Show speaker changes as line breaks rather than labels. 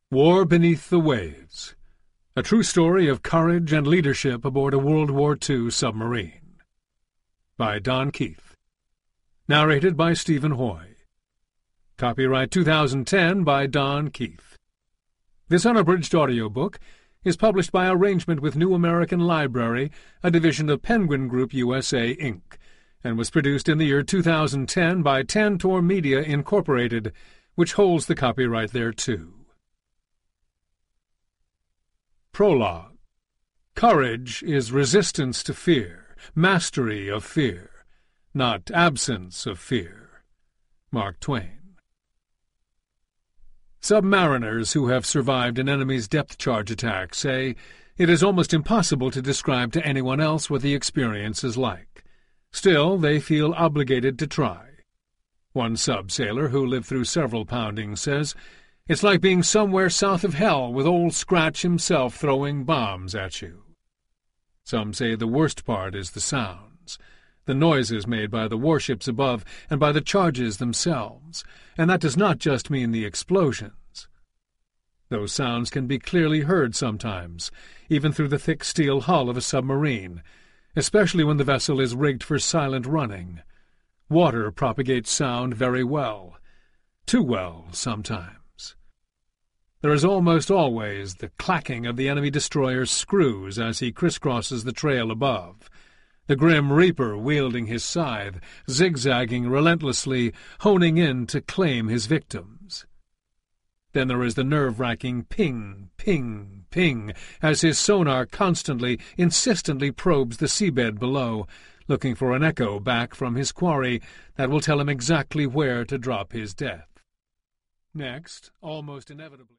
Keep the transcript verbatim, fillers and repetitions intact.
War Beneath the Waves, a true story of courage and leadership aboard a World War Two submarine. By Don Keith. Narrated by Stephen Hoy. Copyright two thousand ten by Don Keith. This unabridged audiobook is published by arrangement with New American Library, a division of Penguin Group U S A, Incorporated, and was produced in the year two thousand ten by Tantor Media, Incorporated, which holds the copyright thereto. Prologue. Courage is resistance to fear, mastery of fear, not absence of fear. Mark Twain. Submariners who have survived an enemy's depth-charge attack say it is almost impossible to describe to anyone else what the experience is like. Still, they feel obligated to try. One sub-sailor who lived through several poundings says, "It's like being somewhere south of hell with Old Scratch himself throwing bombs at you." Some say the worst part is the sounds, the noises made by the warships above and by the charges themselves, and that does not just mean the explosions. Those sounds can be clearly heard sometimes, even through the thick steel hull of a submarine, especially when the vessel is rigged for silent running. Water propagates sound very well, too well sometimes. There is almost always the clacking of the enemy destroyer's screws as he crisscrosses the trail above, the grim reaper wielding his scythe, zigzagging relentlessly, honing in to claim his victims. Then there is the nerve-wracking ping, ping, ping, as his sonar constantly, insistently probes the seabed below, looking for an echo back from his quarry that will tell him exactly where to drop his death. Next, almost inevitably...